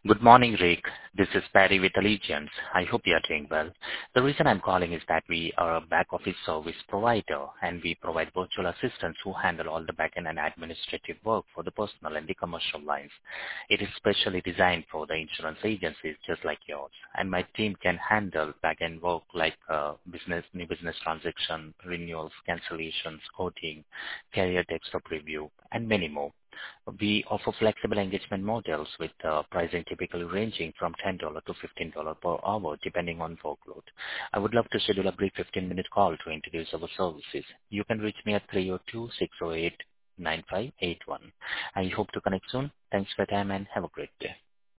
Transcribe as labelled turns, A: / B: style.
A: Good morning, Rick. This is Patty with Allegiance. I hope you are doing well. The reason I'm calling is that we are a back office service provider and we provide virtual assistants who handle all the back-end and administrative work for the personal and the commercial lines. It is specially designed for the insurance agencies just like yours. And my team can handle back-end work like new business transaction, renewals, cancellations, quoting, carrier desktop review, and many more. We offer flexible engagement models with pricing typically ranging from $10 to $15 per hour depending on workload. I would love to schedule a brief 15-minute call to introduce our services. You can reach me at 302-608-9581. I hope to connect soon. Thanks for your time and have a great day.